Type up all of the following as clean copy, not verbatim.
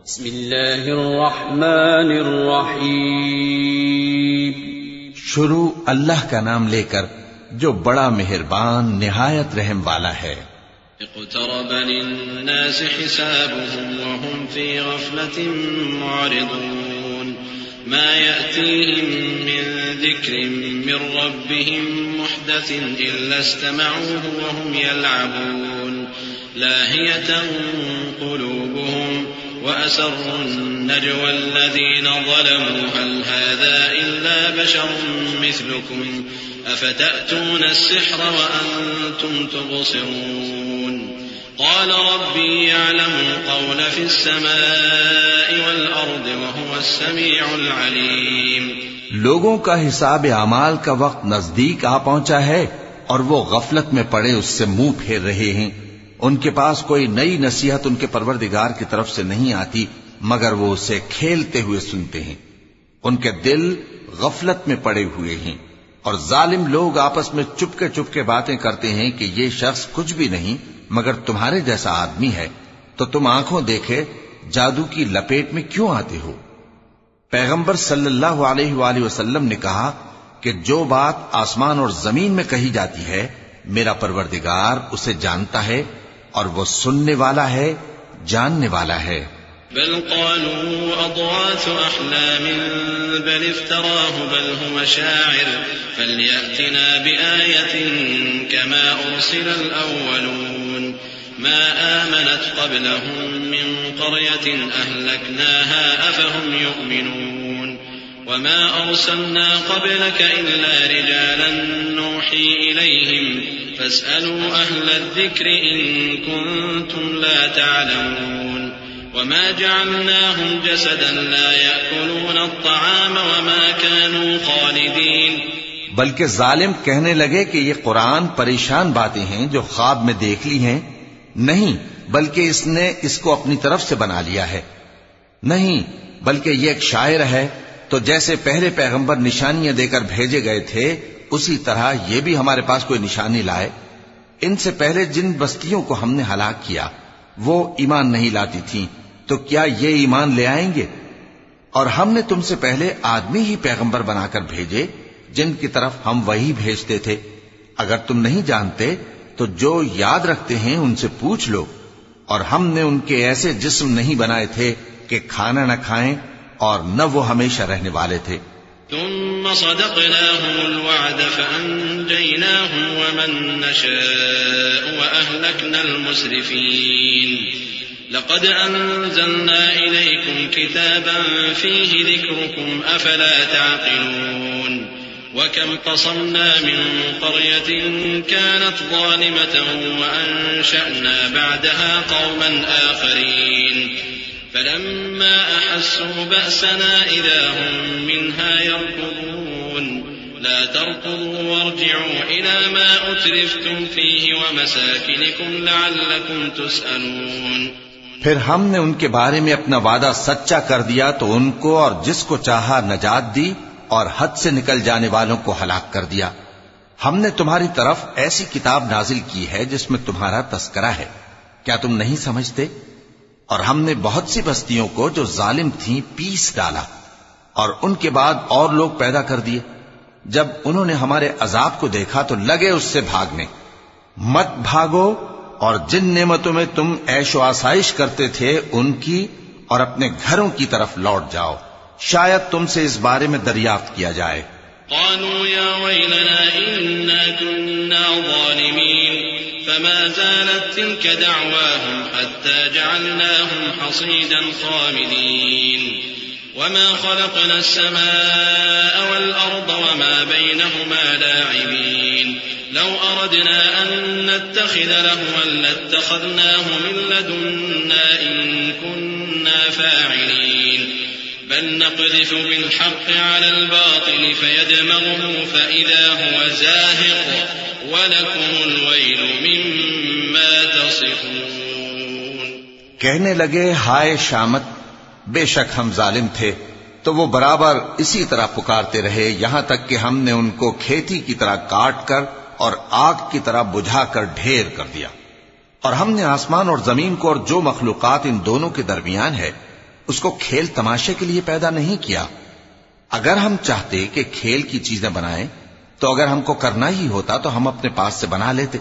بسم اللہ الرحمن الرحیم. شروع اللہ کا نام لے کر جو بڑا مہربان نہایت رحم والا ہے. اقترب للناس حسابهم وهم في غفلة معرضون ما يأتيهم من ذكر من ربهم محدث إلا استمعوه وهم يلعبون لاهية قلوبهم وأسروا النجوى الذين ظلموا هل هذا إلا بشر مثلكم أفتأتون السحر وأنتم تبصرون قال ربي يعلم القول في السماء والأرض وهو السميع العليم. لوگوں کا حساب اعمال کا وقت نزدیک آ پہنچا ہے اور وہ غفلت میں پڑے اس سے منہ پھیر رہے ہیں. ان کے پاس کوئی نئی نصیحت ان کے پروردگار کی طرف سے نہیں آتی مگر وہ اسے کھیلتے ہوئے سنتے ہیں. ان کے دل غفلت میں پڑے ہوئے ہیں اور ظالم لوگ آپس میں چپکے باتیں کرتے ہیں کہ یہ شخص کچھ بھی نہیں مگر تمہارے جیسا آدمی ہے تو تم آنکھوں دیکھے جادو کی لپیٹ میں کیوں آتے ہو. پیغمبر صلی اللہ علیہ وآلہ وسلم نے کہا کہ جو بات آسمان اور زمین میں کہی جاتی ہے میرا پروردگار اسے جانتا ہے اور وہ سننے والا ہے جاننے والا ہے. بل قالوا أضغاث أحلام بل افتراه بل هو شاعر فليأتنا بآية كما أرسل الأولون ما آمنت قبلهم من قرية أهلكناها أفهم يؤمنون وما أرسلنا قبلك إلا رجالا نوحي إليهم فاسألوا أهل الذكر إن كنتم لا تعلمون وما جعلناهم جسدا لا يأكلون الطعام وما كانوا خالدين. بلکہ ظالم کہنے لگے کہ یہ قرآن پریشان باتیں ہیں جو خواب میں دیکھ لی ہیں. نہیں بلکہ اس نے اس کو اپنی طرف سے بنا لیا ہے. نہیں بلکہ یہ ایک شاعر ہے. تو جیسے پہلے پیغمبر نشانیاں دے کر بھیجے گئے تھے اسی طرح یہ بھی ہمارے پاس کوئی نشانی لائے. ان سے پہلے جن بستیوں کو ہم نے ہلاک کیا وہ ایمان نہیں لاتی تھیں تو کیا یہ ایمان لے آئیں گے؟ اور ہم نے تم سے پہلے آدمی ہی پیغمبر بنا کر بھیجے جن کی طرف ہم وہی بھیجتے تھے. اگر تم نہیں جانتے تو جو یاد رکھتے ہیں ان سے پوچھ لو. اور ہم نے ان کے ایسے جسم نہیں بنائے تھے کہ کھانا نہ کھائیں اور نہ وہ ہمیشہ رہنے والے تھے. ثم صدقناهم الوعد فأنجيناهم ومن نشاء وأهلكنا المسرفين. لقد أنزلنا إليكم كتابا فيه ذكركم أفلا تعقلون. وكم قصمنا من قرية كانت ظالمة وأنشأنا بعدها قوما آخرين فلما أحسوا بأسنا إذا هم منها يركضون. لا تركضوا وارجعوا إلى ما أترفتم فيه ومساكنكم لعلكم تسألون. پھر ہم نے ان کے بارے میں اپنا وعدہ سچا کر دیا تو ان کو اور جس کو چاہا نجات دی اور حد سے نکل جانے والوں کو ہلاک کر دیا. ہم نے تمہاری طرف ایسی کتاب نازل کی ہے جس میں تمہارا تذکرہ ہے. کیا تم نہیں سمجھتے؟ اور ہم نے بہت سی بستیوں کو جو ظالم تھیں پیس ڈالا اور ان کے بعد اور لوگ پیدا کر دیے. جب انہوں نے ہمارے عذاب کو دیکھا تو لگے اس سے بھاگنے. مت بھاگو اور جن نعمتوں میں تم عیش و آسائش کرتے تھے ان کی اور اپنے گھروں کی طرف لوٹ جاؤ. شاید تم سے اس بارے میں دریافت کیا جائے. قالوا يا ويلنا إنا كنا ظالمين فما زالت تلك دعواهم حتى جعلناهم حصيدا خامدين. وما خلقنا السماء والأرض وما بينهما لاعبين. لو أردنا أن نتخذ لهوا لاتخذناه من لدنا إن كنا فاعلين. بل نقذف بالحق على الباطل فيدمغه فإذا هو زاهق وَلَكُمُ الْوَيْلُ مِمَّا تَصِفُونَ. کہنے لگے ہائے شامت، بے شک ہم ظالم تھے. تو وہ برابر اسی طرح پکارتے رہے یہاں تک کہ ہم نے ان کو کھیتی کی طرح کاٹ کر اور آگ کی طرح بجھا کر ڈھیر کر دیا. اور ہم نے آسمان اور زمین کو اور جو مخلوقات ان دونوں کے درمیان ہے اس کو کھیل تماشے کے لیے پیدا نہیں کیا۔ اگر ہم چاہتے کہ کھیل کی چیزیں بنائیں تو اگر ہم کو کرنا ہی ہوتا تو ہم اپنے پاس سے بنا لیتے۔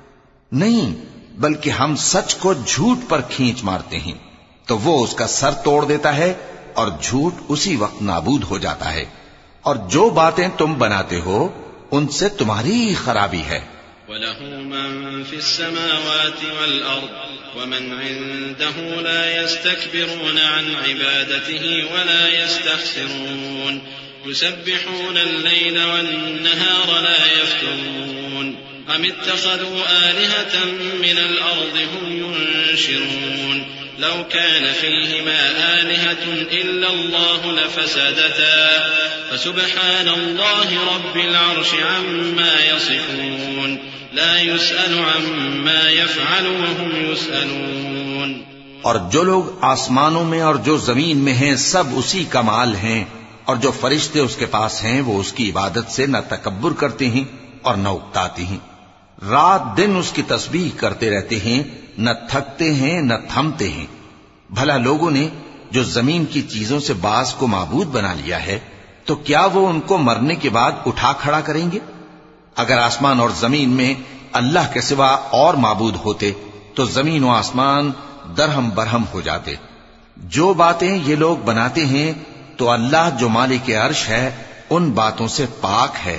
نہیں، بلکہ ہم سچ کو جھوٹ پر کھینچ مارتے ہیں تو وہ اس کا سر توڑ دیتا ہے اور جھوٹ اسی وقت نابود ہو جاتا ہے، اور جو باتیں تم بناتے ہو ان سے تمہاری ہی خرابی ہے۔ وَلَهُ مَن فِي السَّمَاوَاتِ وَالْأَرْضِ وَمَنْ عِندَهُ لَا يَسْتَكْبِرُونَ عَنْ عِبَادَتِهِ وَلَا يَسْتَحْسِرُونَ يُسَبِّحُونَ اللَّيْلَ وَالنَّهَارَ لَا يَفْتُرُونَ أَمِ اتَّخَذُوا آلِهَةً مِّنَ الْأَرْضِ هُمْ يُنشِرُونَ لَوْ كَانَ فِيهِمَا آلِهَةٌ إِلَّا اللَّهُ لَفَسَدَتَا فَسُبْحَانَ اللَّهِ رَبِّ الْعَرْشِ عَمَّا يَصِفُونَ لا يسأل عما يفعل وهم يسألون۔ اور جو لوگ آسمانوں میں اور جو زمین میں ہیں سب اسی کا مال ہیں، اور جو فرشتے اس کے پاس ہیں وہ اس کی عبادت سے نہ تکبر کرتے ہیں اور نہ اکتاتے ہیں، رات دن اس کی تسبیح کرتے رہتے ہیں، نہ تھکتے ہیں نہ تھمتے ہیں۔ بھلا لوگوں نے جو زمین کی چیزوں سے بعض کو معبود بنا لیا ہے تو کیا وہ ان کو مرنے کے بعد اٹھا کھڑا کریں گے؟ اگر آسمان اور زمین میں اللہ کے سوا اور معبود ہوتے تو زمین و آسمان درہم برہم ہو جاتے۔ جو باتیں یہ لوگ بناتے ہیں تو اللہ جو مالک عرش ہے ان باتوں سے پاک ہے۔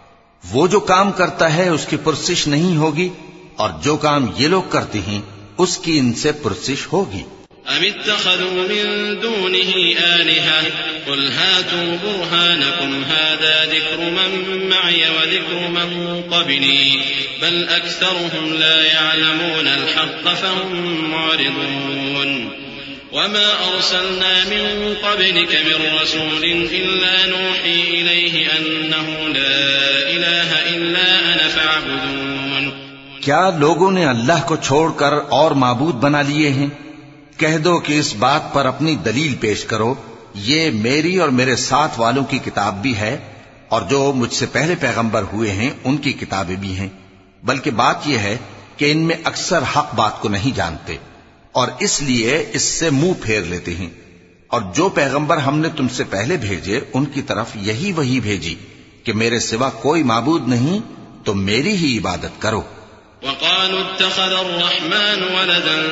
وہ جو کام کرتا ہے اس کی پرسش نہیں ہوگی، اور جو کام یہ لوگ کرتے ہیں اس کی ان سے پرسش ہوگی۔ أَمِ اتَّخَذُوا مِن دُونِهِ آلِهَةً قُلْ هَاتُوا بُرْهَانَكُمْ هَٰذَا ذِكْرُ مَن مَّعِيَ وَذِكْرُ مَن قَبْلِي بَلْ أَكْثَرُهُمْ لَا يَعْلَمُونَ الْحَقَّ فَهُم مُّعْرِضُونَ وَمَا أَرْسَلْنَا مِن قَبْلِكَ مِن رَّسُولٍ إِلَّا نُوحِي إِلَيْهِ أَنَّهُ لَا إِلَٰهَ إِلَّا أَنَا فَاعْبُدُونِ۔ کیا لوگوں نے اللہ کو چھوڑ کر اور معبود بنا لیے ہیں؟ کہہ دو کہ اس بات پر اپنی دلیل پیش کرو، یہ میری اور میرے ساتھ والوں کی کتاب بھی ہے، اور جو مجھ سے پہلے پیغمبر ہوئے ہیں ان کی کتابیں بھی ہیں، بلکہ بات یہ ہے کہ ان میں اکثر حق بات کو نہیں جانتے، اور اس لیے اس سے منہ پھیر لیتے ہیں۔ اور جو پیغمبر ہم نے تم سے پہلے بھیجے ان کی طرف یہی وحی بھیجی کہ میرے سوا کوئی معبود نہیں تو میری ہی عبادت کرو۔ وقالوا اتخذ الرحمن ولدا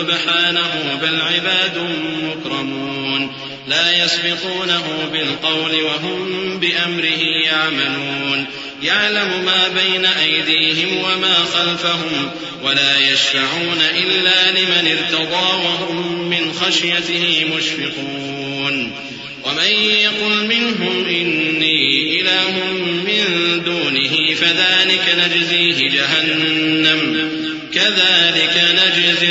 سبحانه بل عباد مكرمون لا يسبقونه بالقول وهم بأمره يعملون يعلم ما بين أيديهم وما خلفهم ولا يشفعون إلا لمن ارتضى وهم من خشيته مشفقون ومن يقل منهم إني إله من دونه فذلك نجزيه جهنم كذلك نجزي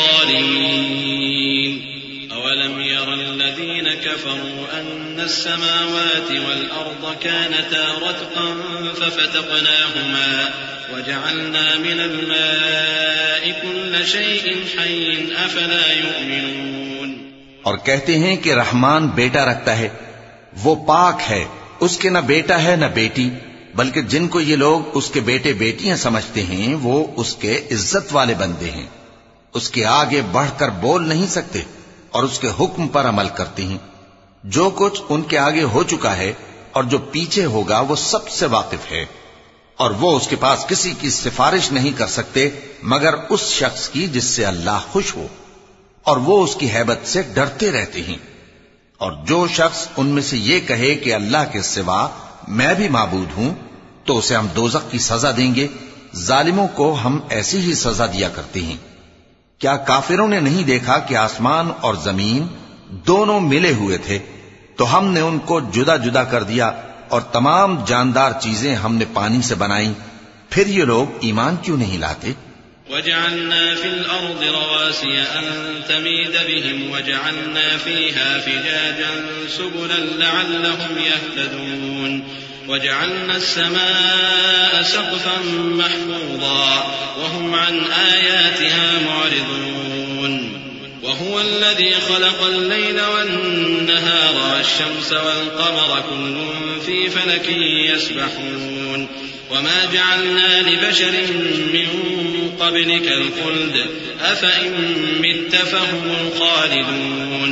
الظالمين أولم ير الذين كفروا أن السماوات والأرض كانتا رتقا ففتقناهما وجعلنا من الماء كل شيء حي أفلا يؤمنون۔ اور کہتے ہیں کہ رحمان بیٹا رکھتا ہے، وہ پاک ہے، اس کے نہ بیٹا ہے نہ بیٹی، بلکہ جن کو یہ لوگ اس کے بیٹے بیٹیاں سمجھتے ہیں وہ اس کے عزت والے بندے ہیں، اس کے آگے بڑھ کر بول نہیں سکتے اور اس کے حکم پر عمل کرتے ہیں۔ جو کچھ ان کے آگے ہو چکا ہے اور جو پیچھے ہوگا وہ سب سے واقف ہے، اور وہ اس کے پاس کسی کی سفارش نہیں کر سکتے مگر اس شخص کی جس سے اللہ خوش ہو، اور وہ اس کی ہیبت سے ڈرتے رہتے ہیں۔ اور جو شخص ان میں سے یہ کہے کہ اللہ کے سوا میں بھی معبود ہوں تو اسے ہم دوزخ کی سزا دیں گے، ظالموں کو ہم ایسی ہی سزا دیا کرتے ہیں۔ کیا کافروں نے نہیں دیکھا کہ آسمان اور زمین دونوں ملے ہوئے تھے تو ہم نے ان کو جدا جدا کر دیا، اور تمام جاندار چیزیں ہم نے پانی سے بنائیں، پھر یہ لوگ ایمان کیوں نہیں لاتے؟ وجعلنا في الأرض رواسي أن تميد بهم وجعلنا فيها فجاجا سبلا لعلهم يهتدون وجعلنا السماء سقفا محفوظا وهم عن آياتها معرضون وهو الذي خلق الليل والنهار والشمس والقمر كل في فلك يسبحون وما جعلنا لبشر من قبلك الخلد أفإن مت فهم الخالدون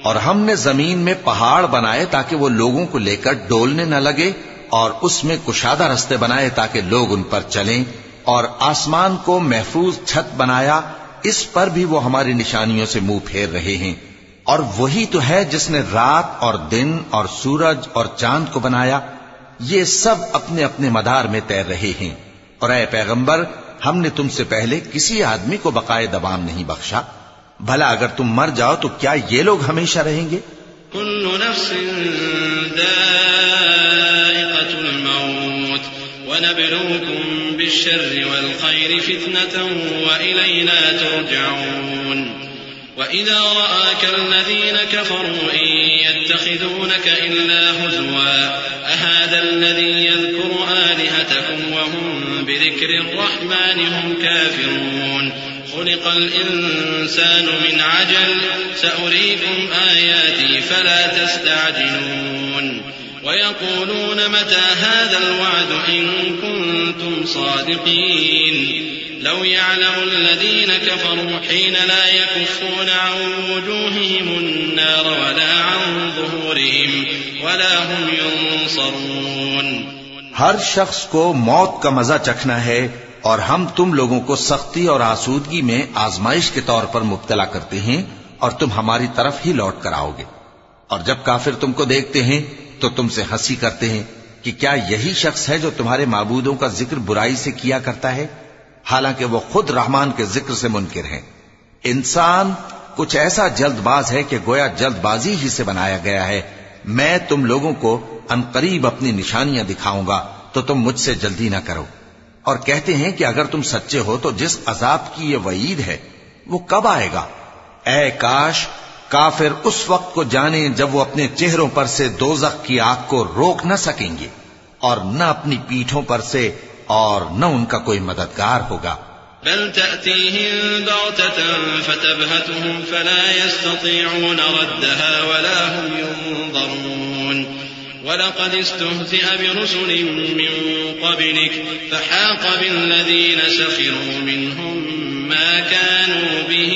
اور ہم نے زمین میں پہاڑ بنائے تاکہ وہ لوگوں کو لے کر ڈولنے نہ لگے، اور اس میں کشادہ رستے بنائے تاکہ لوگ ان پر چلیں، اور آسمان کو محفوظ چھت بنایا، اس پر بھی وہ ہماری نشانیوں سے منہ پھیر رہے ہیں۔ اور وہی تو ہے جس نے رات اور دن اور سورج اور چاند کو بنایا، یہ سب اپنے اپنے مدار میں تیر رہے ہیں۔ اور اے پیغمبر، ہم نے تم سے پہلے کسی آدمی کو بقائے دوام نہیں بخشا، بھلا اگر تم مر جاؤ تو کیا یہ لوگ ہمیشہ رہیں گے؟ كل نفس ذائقة الموت ونبلوكم بالشر والخير فتنة وإلينا ترجعون وإذا رآك الذين كفروا إن يتخذونك إلا هزوا أهذا الذي يذكر آلهتكم وهم بذكر الرحمن هم كافرون خلق الإنسان من عجل سأريكم آياتي فلا تستعجلون ويقولون متى هذا الوعد إن كنتم صادقين لو يعلم الذين كفروا حين لا يكفون عن وجوههم النار ولا عن ظهورهم ولا هم ينصرون۔ ہر شخص کو موت کا مزہ چکھنا ہے، اور ہم تم لوگوں کو سختی اور آسودگی میں آزمائش کے طور پر مبتلا کرتے ہیں، اور تم ہماری طرف ہی لوٹ کر آؤ گے۔ اور جب کافر تم کو دیکھتے ہیں تو تم سے ہنسی کرتے ہیں کہ کیا یہی شخص ہے جو تمہارے معبودوں کا ذکر برائی سے کیا کرتا ہے، حالانکہ وہ خود رحمان کے ذکر سے منکر ہیں۔ انسان کچھ ایسا جلد باز ہے کہ گویا جلد بازی ہی سے بنایا گیا ہے۔ میں تم لوگوں کو عنقریب اپنی نشانیاں دکھاؤں گا تو تم مجھ سے جلدی نہ کرو۔ اور کہتے ہیں کہ اگر تم سچے ہو تو جس عذاب کی یہ وعید ہے وہ کب آئے گا؟ اے کاش کافر اس وقت کو جانیں جب وہ اپنے چہروں پر سے دوزخ کی آگ کو روک نہ سکیں گے، اور نہ اپنی پیٹھوں پر سے، اور نہ ان کا کوئی مددگار ہوگا۔ بل تأتيهم بغتة فتبهتهم فلا يستطيعون ردها ولا هم ينظرون ولقد استهزئ برسل من قبلك فحاق بالذين سخروا منهم ما كانوا به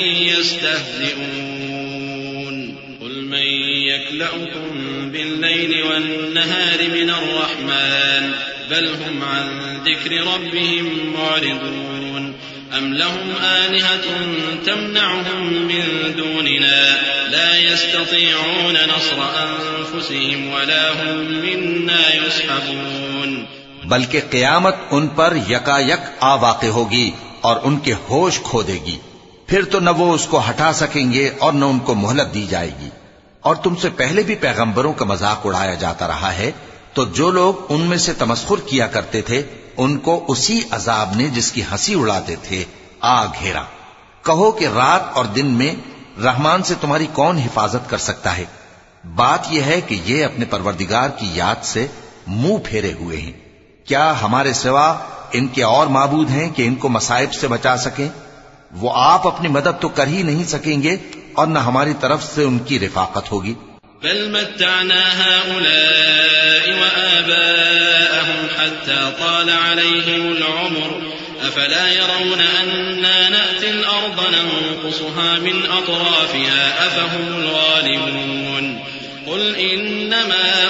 يستهزئون قل من يكلؤكم بالليل والنهار من الرحمن بل هم عن ذكر ربهم معرضون أم لهم آلهة تمنعهم من دوننا لا يستطيعون نصر أنفسهم ولا هم منا يصحبون۔ بلکہ قیامت ان پر یکا یک آ واقع ہوگی اور ان کے ہوش کھو دے گی، پھر تو نہ وہ اس کو ہٹا سکیں گے اور نہ ان کو مہلت دی جائے گی۔ اور تم سے پہلے بھی پیغمبروں کا مذاق اڑایا جاتا رہا ہے، تو جو لوگ ان میں سے تمسخر کیا کرتے تھے ان کو اسی عذاب نے جس کی ہنسی اڑاتے تھے آ گھیرا۔ کہو کہ رات اور دن میں رحمان سے تمہاری کون حفاظت کر سکتا ہے؟ بات یہ ہے کہ یہ اپنے پروردگار کی یاد سے منہ پھیرے ہوئے ہیں۔ کیا ہمارے سوا ان کے اور معبود ہیں کہ ان کو مصائب سے بچا سکیں؟ وہ آپ اپنی مدد تو کر ہی نہیں سکیں گے، اور نہ ہماری طرف سے ان کی رفاقت ہوگی۔ بل متعنا هؤلاء وآباءهم حتى طال عليهم العمر أفلا يرون أنا نأتي الأرض ننقصها من أطرافها أفهم الغالبون قل إنما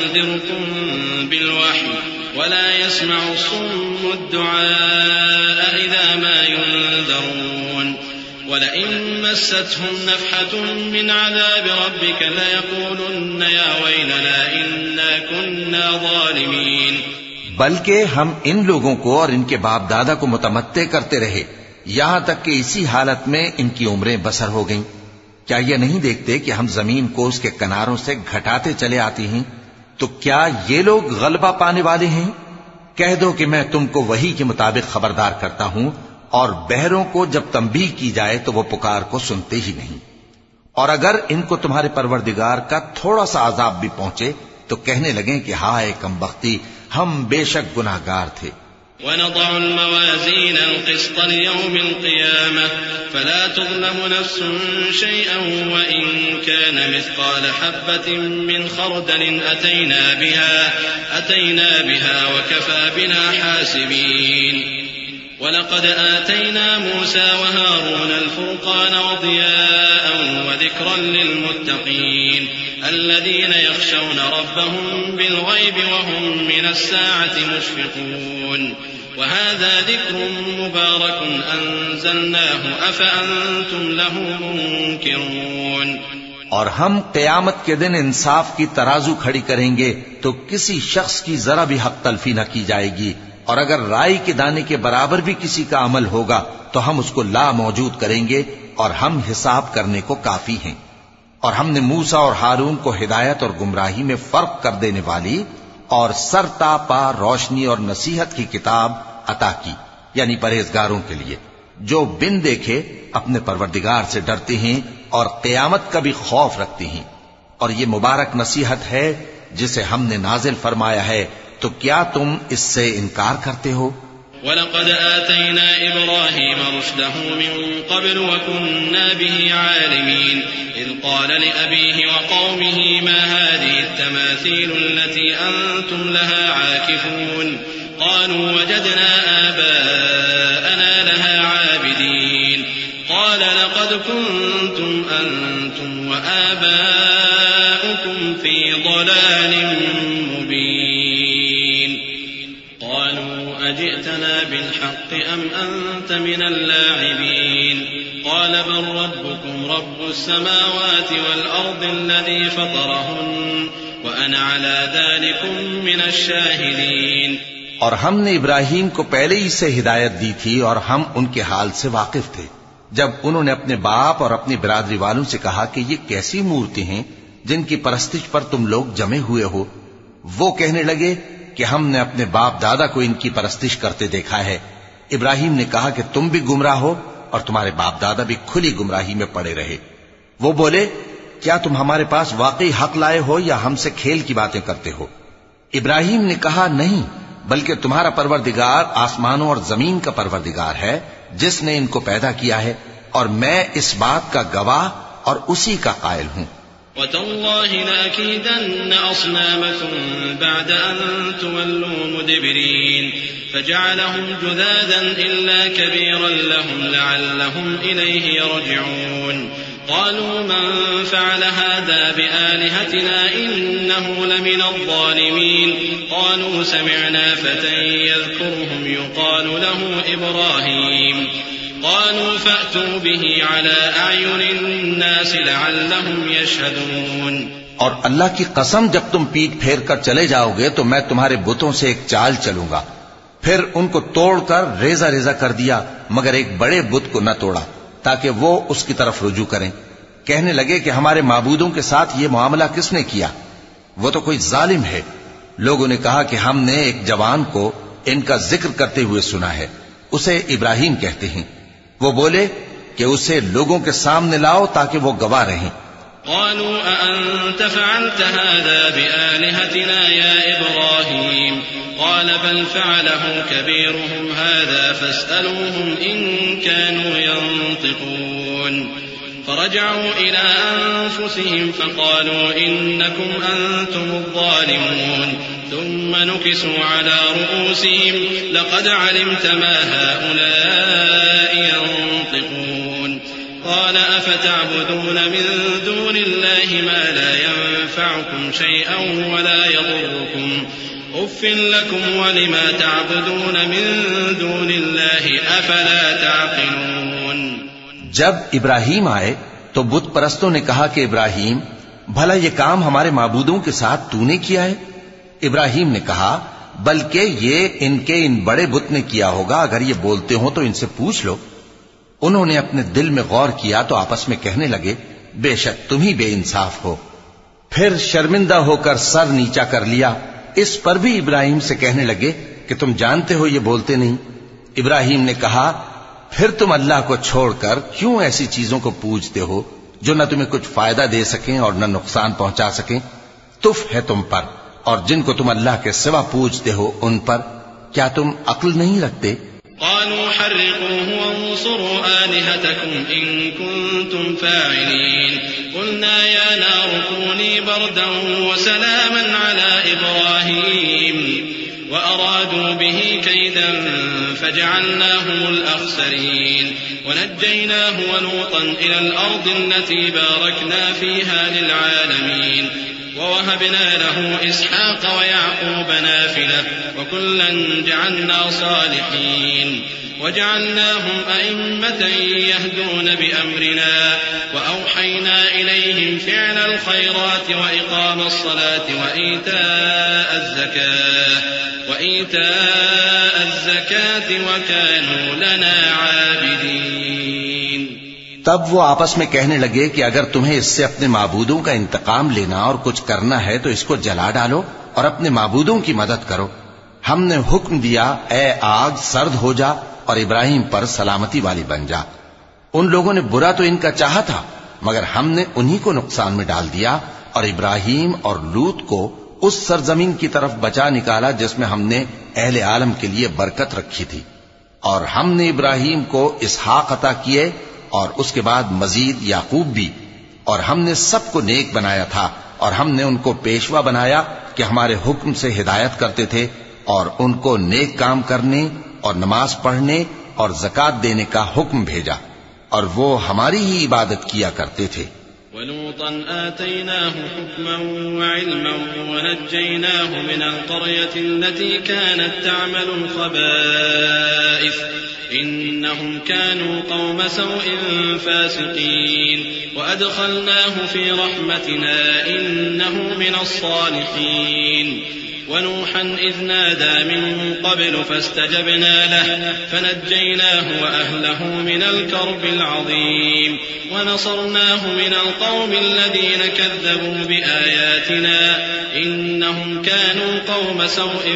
أنذركم بالوحي ولا يسمع الصم الدعاء إذا ما ينذرون ولئن مستهم نفحة من عذاب ربك ليقولن يا ويلنا إنا كنا ظالمين۔ بلکہ ہم ان لوگوں کو اور ان کے باپ دادا کو متمتع کرتے رہے یہاں تک کہ اسی حالت میں ان کی عمریں بسر ہو گئیں۔ کیا یہ نہیں دیکھتے کہ ہم زمین کو اس کے کناروں سے گھٹاتے چلے آتے ہیں؟ تو کیا یہ لوگ غلبہ پانے والے ہیں؟ کہہ دو کہ میں تم کو وحی کے مطابق خبردار کرتا ہوں، اور بہروں کو جب تنبیہ کی جائے تو وہ پکار کو سنتے ہی نہیں۔ اور اگر ان کو تمہارے پروردگار کا تھوڑا سا عذاب بھی پہنچے تو کہنے لگیں کہ ہائے کمبختی، ہم بے شک گناہگار تھے۔ وَنَضَعُ الْمَوَازِينَ الْقِسْطَ لِيَوْمِ الْقِيَامَةِ فَلَا تُظْلَمُ نَفْسٌ شَيْئًا وَإِن كَانَ مِثْقَالَ حَبَّةٍ مِّنْ خَرْدَلٍ أَتَيْنَا بِهَا وَكَفَى بِنَا حَاسِبِينَ۔ وَلَقَدْ آتَيْنَا مُوسَى وَهَارُونَ الْفُرْقَانَ وَضِيَاءً وَذِكْرًا لِّلْمُتَّقِينَ الَّذِينَ يَخْشَوْنَ رَبَّهُم بِالْغَيْبِ وَهُم مِّنَ السَّاعَةِ مُشْفِقُونَ وَهَٰذَا ذِكْرٌ مُّبَارَكٌ أَنزَلْنَاهُ أَفَأَنتُمْ لَهُ مُنكِرُونَ۔ اور ہم قیامت کے دن انصاف کی ترازو کھڑی کریں گے تو کسی شخص کی ذرا بھی حق تلفی نہ کی جائے گی، اور اگر رائی کے دانے کے برابر بھی کسی کا عمل ہوگا تو ہم اس کو لا موجود کریں گے، اور ہم حساب کرنے کو کافی ہیں۔ اور ہم نے موسیٰ اور ہارون کو ہدایت اور گمراہی میں فرق کر دینے والی اور سر تا پا روشنی اور نصیحت کی کتاب عطا کی، یعنی پرہیزگاروں کے لیے جو بن دیکھے اپنے پروردگار سے ڈرتے ہیں اور قیامت کا بھی خوف رکھتے ہیں۔ اور یہ مبارک نصیحت ہے جسے ہم نے نازل فرمایا ہے، تو کیا تم اس سے انکار کرتے ہو؟ وَلَقَدْ آتَيْنَا إِبْرَاهِيمَ رُشْدَهُ مِن قَبْلُ وَكُنَّا بِهِ عَالِمِينَ إِذْ قَالَ لِأَبِيهِ وَقَوْمِهِ مَا هَٰذِهِ التَّمَاثِيلُ الَّتِي أَنتُمْ لَهَا عَاكِفُونَ قَالُوا وَجَدْنَا آبَاءَنَا لَهَا عَابِدِينَ قَالَ لَقَدْ كُنتُمْ أَنتُمْ وَآبَاؤُكُمْ فِي ضَلَالٍ مُّبِينٍ قالوا أجئتنا بالحق أم أنت من اللاعبين قال بل ربكم رب السماوات والأرض الذي فطرهن وأنا على ذلكم من الشاهدين۔ اور ہم نے ابراہیم کو پہلے ہی سے ہدایت دی تھی اور ہم ان کے حال سے واقف تھے جب انہوں نے اپنے باپ اور اپنی برادری والوں سے کہا کہ یہ کیسی مورتی ہیں جن کی پرستش پر تم لوگ جمے ہوئے ہو۔ وہ کہنے لگے کہ ہم نے اپنے باپ دادا کو ان کی پرستش کرتے دیکھا ہے۔ ابراہیم نے کہا کہ تم بھی گمراہ ہو اور تمہارے باپ دادا بھی کھلی گمراہی میں پڑے رہے۔ وہ بولے کیا تم ہمارے پاس واقعی حق لائے ہو یا ہم سے کھیل کی باتیں کرتے ہو؟ ابراہیم نے کہا نہیں، بلکہ تمہارا پروردگار آسمانوں اور زمین کا پروردگار ہے جس نے ان کو پیدا کیا ہے، اور میں اس بات کا گواہ اور اسی کا قائل ہوں۔ وَتَاللَّهِ لَأَكِيدَنَّ أَصْنَامَكُمْ بَعْدَ أَن تُوَلُّوا مُدْبِرِينَ فَجَعَلَهُمْ جُذَاذًا إِلَّا كَبِيرًا لَهُمْ لَعَلَّهُمْ إِلَيْهِ يَرْجِعُونَ قالوا من فعل هذا بآلهتنا إنه لمن الظالمين قالوا سمعنا فتى يذكرهم يقال له إبراهيم قالوا فأتوا به على أعين الناس لعلهم يشهدون۔ اور اللہ کی قسم جب تم پیٹ پھیر کر چلے جاؤ گے تو میں تمہارے بتوں سے ایک چال چلوں گا۔ پھر ان کو توڑ کر ریزہ ریزہ کر دیا مگر ایک بڑے بت کو نہ توڑا تاکہ وہ اس کی طرف رجوع کریں۔ کہنے لگے کہ ہمارے معبودوں کے ساتھ یہ معاملہ کس نے کیا؟ وہ تو کوئی ظالم ہے۔ لوگوں نے کہا کہ ہم نے ایک جوان کو ان کا ذکر کرتے ہوئے سنا ہے، اسے ابراہیم کہتے ہیں۔ وہ بولے کہ اسے لوگوں کے سامنے لاؤ تاکہ وہ گواہ رہیں۔ قالوا أأنت فعلت هذا بآلهتنا يا إبراهيم قال بل فعله كبيرهم هذا فاسألوهم إن كانوا ينطقون فرجعوا إلى أنفسهم فقالوا إنكم أنتم الظالمون ثم نكسوا على رؤوسهم لقد علمت ما هؤلاء ينطقون قال أفتعبدون من دون الله ما لا ينفعكم شيئا ولا يضركم أف لكم ولما تعبدون من دون الله أفلا تعقلون۔ جب ابراہیم آئے تو بت پرستوں نے کہا کہ ابراہیم بھلا یہ کام ہمارے معبودوں کے ساتھ تو نے کیا ہے؟ ابراہیم نے کہا بلکہ یہ ان کے ان بڑے بت نے کیا ہوگا، اگر یہ بولتے ہوں تو ان سے پوچھ لو۔ انہوں نے اپنے دل میں غور کیا تو آپس میں کہنے لگے بے شک تم ہی بے انصاف ہو۔ پھر شرمندہ ہو کر سر نیچا کر لیا۔ اس پر بھی ابراہیم سے کہنے لگے کہ تم جانتے ہو یہ بولتے نہیں۔ ابراہیم نے کہا پھر تم اللہ کو چھوڑ کر کیوں ایسی چیزوں کو پوجتے ہو جو نہ تمہیں کچھ فائدہ دے سکیں اور نہ نقصان پہنچا سکیں؟ تف ہے تم پر اور جن کو تم اللہ کے سوا پوجتے ہو ان پر، کیا تم عقل نہیں رکھتے؟ قالوا حرقوه وانصروا آلهتكم إن كنتم فاعلين قلنا يا نار كوني بردا وسلاما على إبراهيم وأرادوا به كيدا فجعلناهم الأخسرين ونجيناه ولوطا إلى الأرض التي باركنا فيها للعالمين ووهبنا له إسحاق ويعقوب نافلة وكلا جعلنا صالحين وجعلناهم أئمة يهدون بأمرنا وأوحينا إليهم فعل الخيرات وإقام الصلاة وإيتاء الزكاة وكانوا لنا عابدين. تب وہ آپس میں کہنے لگے کہ اگر تمہیں اس سے اپنے معبودوں کا انتقام لینا اور کچھ کرنا ہے تو اس کو جلا ڈالو اور اپنے معبودوں کی مدد کرو. ہم نے حکم دیا اے آگ سرد ہو جا اور ابراہیم پر سلامتی والی بن جا. ان لوگوں نے برا تو ان کا چاہا تھا مگر ہم نے انہی کو نقصان میں ڈال دیا اور ابراہیم اور لوط کو اس سرزمین کی طرف بچا نکالا جس میں ہم نے اہل عالم کے لیے برکت رکھی تھی. اور ہم نے ابراہیم کو اسحاق عطا کیے اور اس کے بعد مزید یعقوب بھی. اور ہم نے سب کو نیک بنایا تھا اور ہم نے ان کو پیشوا بنایا کہ ہمارے حکم سے ہدایت کرتے تھے اور ان کو نیک کام کرنے اور نماز پڑھنے اور زکات دینے کا حکم بھیجا اور وہ ہماری ہی عبادت کیا کرتے تھے. ولوطا آتيناه حكما وعلما ونجيناه من القرية التي كانت تعمل الخبائث إنهم كانوا قوم سوء فاسقين وأدخلناه في رحمتنا إنه من الصالحين. ونوحا إذ نادى من قبل فاستجبنا له فنجيناه وأهله من الكرب العظيم ونصرناه من القوم الذين كذبوا بآياتنا إنهم كانوا قوم سوء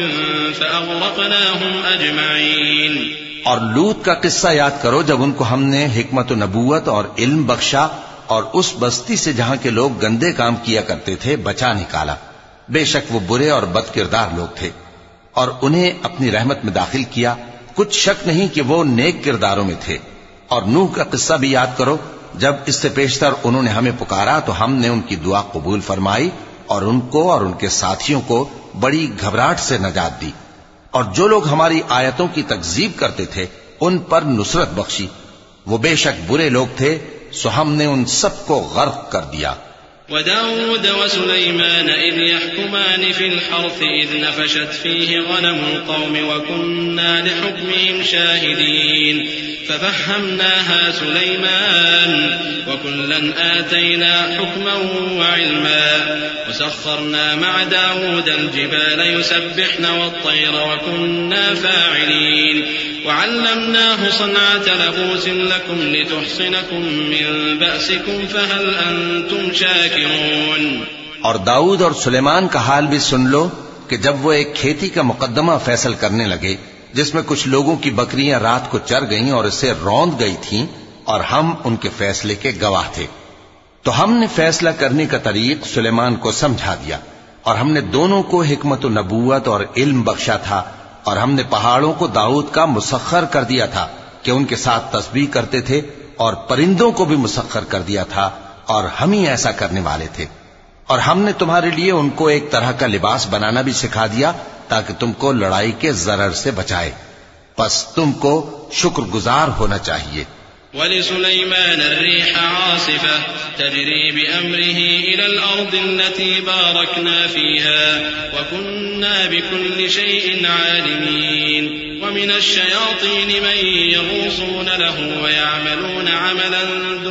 فأغرقناهم أجمعين. اور لوط کا قصہ یاد کرو جب ان کو ہم نے حکمت و نبوت اور علم بخشا اور اس بستی سے جہاں کے لوگ گندے کام کیا کرتے تھے بچا نکالا. بے شک وہ برے اور بد کردار لوگ تھے اور انہیں اپنی رحمت میں داخل کیا. کچھ شک نہیں کہ وہ نیک کرداروں میں تھے. اور نوح کا قصہ بھی یاد کرو جب اس سے پیشتر انہوں نے ہمیں پکارا تو ہم نے ان کی دعا قبول فرمائی اور ان کو اور ان کے ساتھیوں کو بڑی گھبراہٹ سے نجات دی. اور جو لوگ ہماری آیتوں کی تکذیب کرتے تھے ان پر نصرت بخشی. وہ بے شک برے لوگ تھے سو ہم نے ان سب کو غرق کر دیا. وداود وسليمان إذ يحكمان في الحرث إذ نفشت فيه غنم القوم وكنا لحكمهم شاهدين ففهمناها سليمان وكلا آتينا حكما وعلما وسخرنا مع داود الجبال يسبحن والطير وكنا فاعلين وعلمناه صنعة لبوس لكم لتحصنكم من بأسكم فهل أنتم شاكرون. اور داؤد اور سلیمان کا حال بھی سن لو کہ جب وہ ایک کھیتی کا مقدمہ فیصل کرنے لگے جس میں کچھ لوگوں کی بکریاں رات کو چر گئیں اور اسے روند گئی تھیں اور ہم ان کے فیصلے کے گواہ تھے تو ہم نے فیصلہ کرنے کا طریق سلیمان کو سمجھا دیا. اور ہم نے دونوں کو حکمت و نبوت اور علم بخشا تھا اور ہم نے پہاڑوں کو داؤد کا مسخر کر دیا تھا کہ ان کے ساتھ تسبیح کرتے تھے اور پرندوں کو بھی مسخر کر دیا تھا اور ہم ہی ایسا کرنے والے تھے. اور ہم نے تمہارے لیے ان کو ایک طرح کا لباس بنانا بھی سکھا دیا تاکہ تم کو لڑائی کے ضرر سے بچائے. پس تم کو شکر گزار ہونا چاہیے. ولسليمان الريح عاصفة تجري بأمره إلى الأرض التي باركنا فيها وكنا بكل شيء عالمين. ومن الشياطين من يغوصون له ويعملون عملا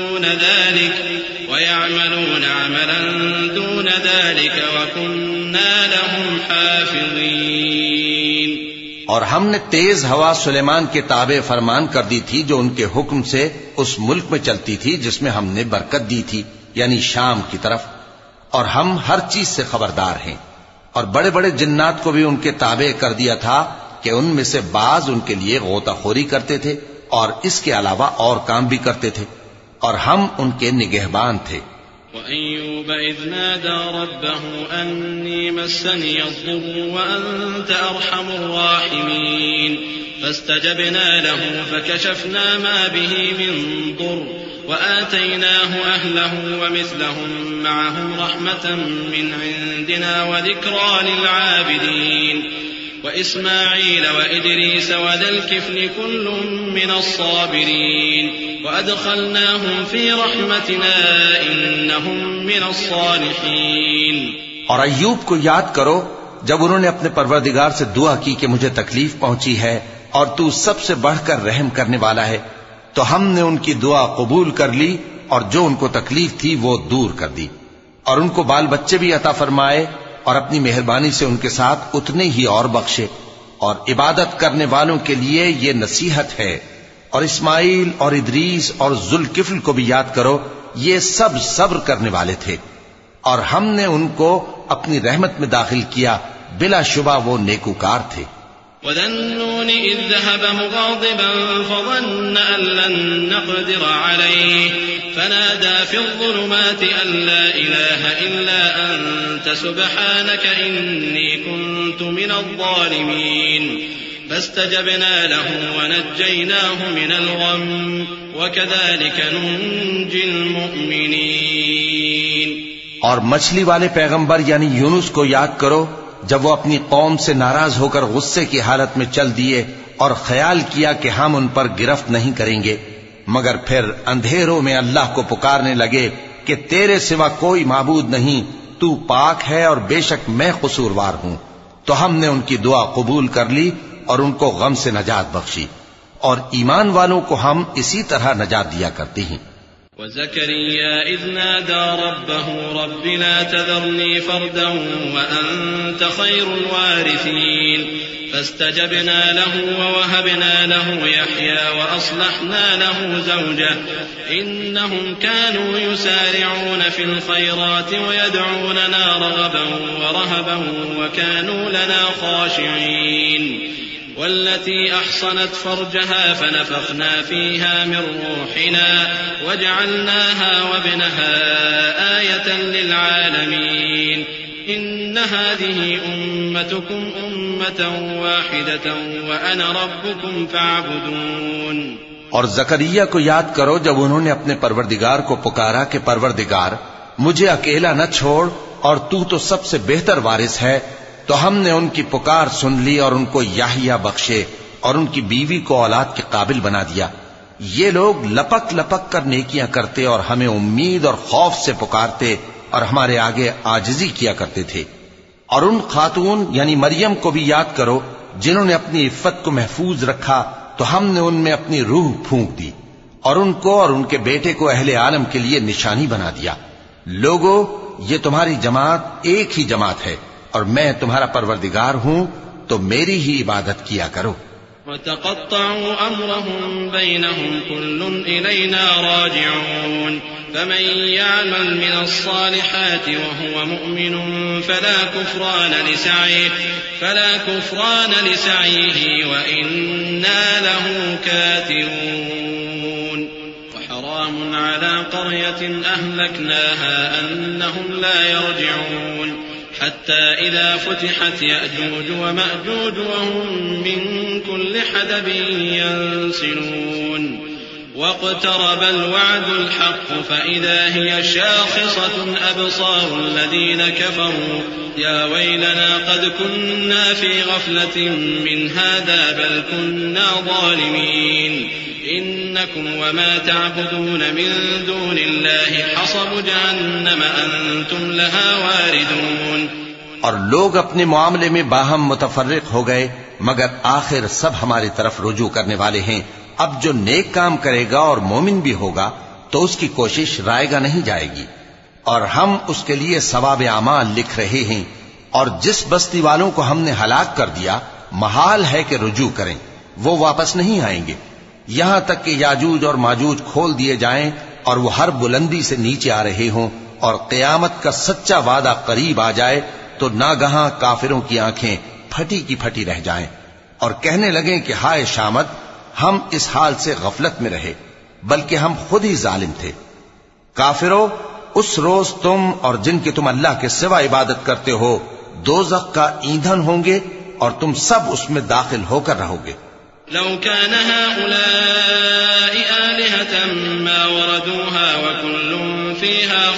دون ذلك وكنا لهم حافظين. اور ہم نے تیز ہوا سلیمان کے تابع فرمان کر دی تھی جو ان کے حکم سے اس ملک میں چلتی تھی جس میں ہم نے برکت دی تھی یعنی شام کی طرف. اور ہم ہر چیز سے خبردار ہیں. اور بڑے بڑے جنات کو بھی ان کے تابع کر دیا تھا کہ ان میں سے بعض ان کے لیے غوطہ خوری کرتے تھے اور اس کے علاوہ اور کام بھی کرتے تھے اور ہم ان کے نگہبان تھے. وأيوب إذ نادى ربه أني مسني الضر وأنت أرحم الراحمين فاستجبنا له فكشفنا ما به من ضر وآتيناه أهله ومثلهم معهم رحمة من عندنا وذكرى للعابدين. وإسماعيل وإدريس وذا الكفل كل من الصابرين وأدخلناهم في رحمتنا إنهم من الصالحين. اور ایوب کو یاد کرو جب انہوں نے اپنے پروردگار سے دعا کی کہ مجھے تکلیف پہنچی ہے اور تو سب سے بڑھ کر رحم کرنے والا ہے، تو ہم نے ان کی دعا قبول کر لی اور جو ان کو تکلیف تھی وہ دور کر دی، اور ان کو بال بچے بھی عطا فرمائے اور اپنی مہربانی سے ان کے ساتھ اتنے ہی اور بخشے. اور عبادت کرنے والوں کے لیے یہ نصیحت ہے. اور اسماعیل اور ادریس اور ذوالکفل کو بھی یاد کرو، یہ سب صبر کرنے والے تھے اور ہم نے ان کو اپنی رحمت میں داخل کیا، بلا شبہ وہ نیکوکار تھے. وذا النون إذ ذهب مغاضبا فظن أن لن نقدر عليه فنادى في الظلمات أن لا إله إلا أنت سبحانك إني كنت من الظالمين فاستجبنا له ونجيناه من الغم وكذلك ننجي المؤمنين. اور مچھلی والے پیغمبر یعنی یونس کو یاد کرو جب وہ اپنی قوم سے ناراض ہو کر غصے کی حالت میں چل دیے اور خیال کیا کہ ہم ان پر گرفت نہیں کریں گے، مگر پھر اندھیروں میں اللہ کو پکارنے لگے کہ تیرے سوا کوئی معبود نہیں، تو پاک ہے اور بے شک میں قصوروار ہوں. تو ہم نے ان کی دعا قبول کر لی اور ان کو غم سے نجات بخشی، اور ایمان والوں کو ہم اسی طرح نجات دیا کرتے ہیں. وزكريا إذ نادى ربه رب لا تذرني فردا وأنت خير الوارثين فاستجبنا له ووهبنا له يحيى وأصلحنا له زوجه إنهم كانوا يسارعون في الخيرات ويدعوننا رغبا ورهبا وكانوا لنا خاشعين. والتي أحصنت فرجها فنفخنا فيها من روحنا وجعلناها وابنها آية للعالمين إن هذه أمتكم أمة واحدة وأنا ربكم فاعبدون. اور زکریا کو یاد کرو جب انہوں نے اپنے پروردگار کو پکارا کہ پروردگار مجھے اکیلا نہ چھوڑ اور تو سب سے بہتر وارث ہے، تو ہم نے ان کی پکار سن لی اور ان کو یحییٰ بخشے اور ان کی بیوی کو اولاد کے قابل بنا دیا. یہ لوگ لپک لپک کر نیکیاں کرتے اور ہمیں امید اور خوف سے پکارتے اور ہمارے آگے عاجزی کیا کرتے تھے. اور ان خاتون یعنی مریم کو بھی یاد کرو جنہوں نے اپنی عفت کو محفوظ رکھا، تو ہم نے ان میں اپنی روح پھونک دی اور ان کو اور ان کے بیٹے کو اہل عالم کے لیے نشانی بنا دیا. لوگو، یہ تمہاری جماعت ایک ہی جماعت ہے اور میں تمہارا پروردگار ہوں، تو میری ہی عبادت کیا کرو. وتقطعوا أمرهم بينهم كل إلينا راجعون فمن يعمل من الصالحات وهو مؤمن فلا كفران لسعيه وإنا له كاتبون. وحرام على قرية أهلكناها أنهم لا يرجعون حتى إذا فتحت يأجوج ومأجوج وهم من كل حدب ينسلون. واقترب الوعد الحق فإذا هي شاخصة أبصار الذين كفروا يا ويلنا قد كنا في غفلة من هذا بل كنا ظالمين إنكم وما تعبدون من دون الله حصب جهنم أنتم لها واردون. اور لوگ اپنے معاملے میں باہم متفرق ہو گئے، مگر آخر سب ہماری طرف رجوع کرنے والے ہیں. اب جو نیک کام کرے گا اور مومن بھی ہوگا تو اس کی کوشش رائے گا نہیں جائے گی، اور ہم اس کے لیے ثواب اعمال لکھ رہے ہیں. اور جس بستی والوں کو ہم نے ہلاک کر دیا محال ہے کہ رجوع کریں، وہ واپس نہیں آئیں گے یہاں تک کہ یاجوج اور ماجوج کھول دیے جائیں اور وہ ہر بلندی سے نیچے آ رہے ہوں اور قیامت کا سچا وعدہ قریب آ جائے تو ناگہاں کافروں کی آنکھیں پھٹی کی پھٹی رہ جائیں اور کہنے لگیں کہ ہائے شامت، ہم اس حال سے غفلت میں رہے بلکہ ہم خود ہی ظالم تھے. کافروں، اس روز تم اور جن کی تم اللہ کے سوا عبادت کرتے ہو دوزخ کا ایندھن ہوں گے اور تم سب اس میں داخل ہو کر رہو گے. لو كان هؤلاء آلهة ما وردوها وكل فيها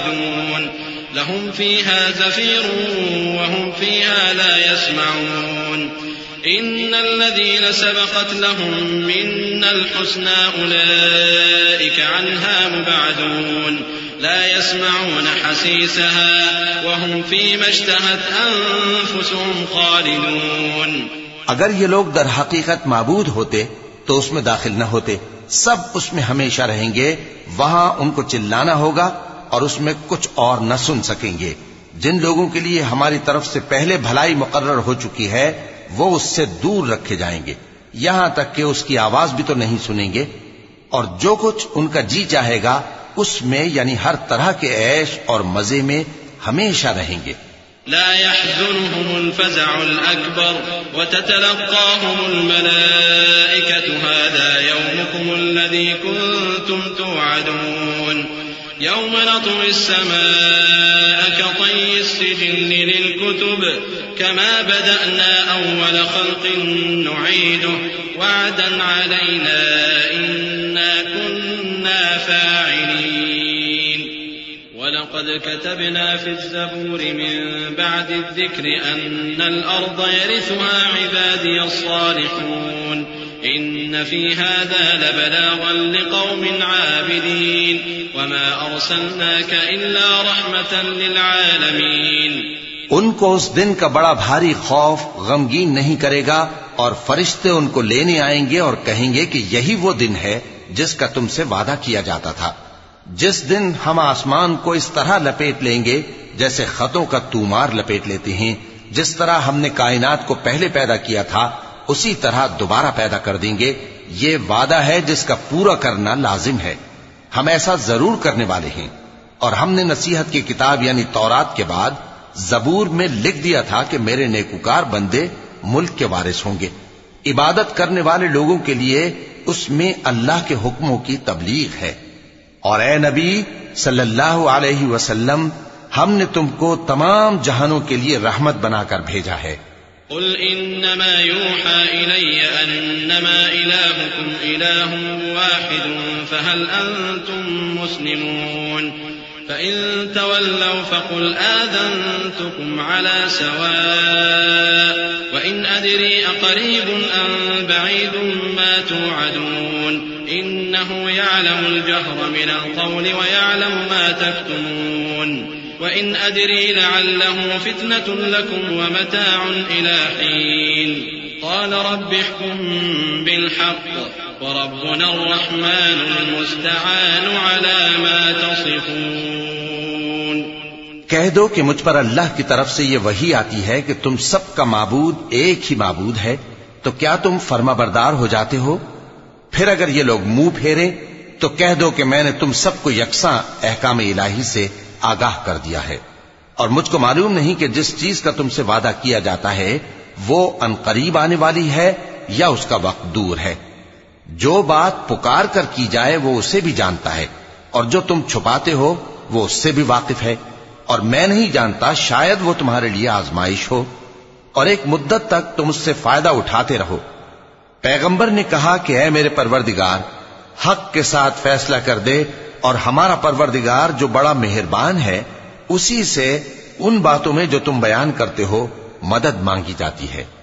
خالدون لهم فيها زفير وهم فيها لا يسمعون. إن الذين سبقت لهم منا الحسنى أولئك عنها مبعدون لا يسمعون حسيسها وهم فيما اشتهت أنفسهم خالدون. اگر یہ لوگ در حقیقت معبود ہوتے تو اس میں داخل نہ ہوتے. سب اس میں ہمیشہ رہیں گے. وہاں ان کو چلانا ہوگا اور اس میں کچھ اور نہ سن سکیں گے. جن لوگوں کے لیے ہماری طرف سے پہلے بھلائی مقرر ہو چکی ہے وہ اس سے دور رکھے جائیں گے، یہاں تک کہ اس کی آواز بھی تو نہیں سنیں گے. اور جو کچھ ان کا جی چاہے گا اس میں یعنی ہر طرح کے عیش اور مزے میں ہمیشہ رہیں گے. لا يحزنهم الفزع الأكبر وتتلقاهم الملائكة هذا يومكم الذي كنتم توعدون. يوم نطوي السماء كطي السجل للكتب كما بدأنا أول خلق نعيده وعدا علينا إنا كنا فاعلين. ولقد كتبنا في الزبور من بعد الذكر أن الأرض يرثها عبادي الصالحون إن في هذا لبلاغا لقوم عابدين وما أرسلناك إلا رحمة للعالمين. ان کو اس دن کا بڑا بھاری خوف غمگین نہیں کرے گا اور فرشتے ان کو لینے آئیں گے اور کہیں گے کہ یہی وہ دن ہے جس کا تم سے وعدہ کیا جاتا تھا، جس دن ہم آسمان کو اس طرح لپیٹ لیں گے جیسے خطوں کا تومار لپیٹ لیتے ہیں. جس طرح ہم نے کائنات کو پہلے پیدا کیا تھا اسی طرح دوبارہ پیدا کر دیں گے. یہ وعدہ ہے جس کا پورا کرنا لازم ہے. ہم ایسا ضرور کرنے والے ہیں. اور ہم نے نصیحت کی کتاب یعنی تورات کے بعد زبور میں لکھ دیا تھا کہ میرے نیکوکار بندے ملک کے وارث ہوں گے. عبادت کرنے والے لوگوں کے لیے اس میں اللہ کے حکموں کی تبلیغ ہے. اور اے نبی صلی اللہ علیہ وسلم ہم نے تم کو تمام جہانوں کے لیے رحمت بنا کر بھیجا ہے. قل انما يوحى الي انما الهكم اله واحد فهل انتم مسلمون فان تولوا فقل آذنتكم على سواء وان ادري اقريب ام بعيد ما توعدون انه يعلم الجهر من القول ويعلم ما تكتمون وإن أدري لعله فتنة لكم ومتاع إلى حين قال رب احكم بالحق وربنا الرحمن المستعان على ما تصفون. کہہ دو کہ مجھ پر اللہ کی طرف سے یہ وحی آتی ہے کہ تم سب کا معبود ایک ہی معبود ہے، تو کیا تم فرما بردار ہو جاتے ہو؟ پھر اگر یہ لوگ منہ پھیریں تو کہہ دو کہ میں نے تم سب کو یکساں احکام الہی سے آگاہ کر دیا ہے. اور مجھ کو معلوم نہیں کہ جس چیز کا تم سے وعدہ کیا جاتا ہے وہ ان قریب آنے والی ہے یا اس کا وقت دور ہے. جو بات پکار کر کی جائے وہ اسے بھی جانتا ہے اور جو تم چھپاتے ہو وہ اس سے بھی واقف ہے. اور میں نہیں جانتا شاید وہ تمہارے لیے آزمائش ہو اور ایک مدت تک تم اس سے فائدہ اٹھاتے رہو. پیغمبر نے کہا کہ اے میرے پروردگار حق کے ساتھ فیصلہ کر دے اور ہمارا پروردگار جو بڑا مہربان ہے اسی سے ان باتوں میں جو تم بیان کرتے ہو مدد مانگی جاتی ہے.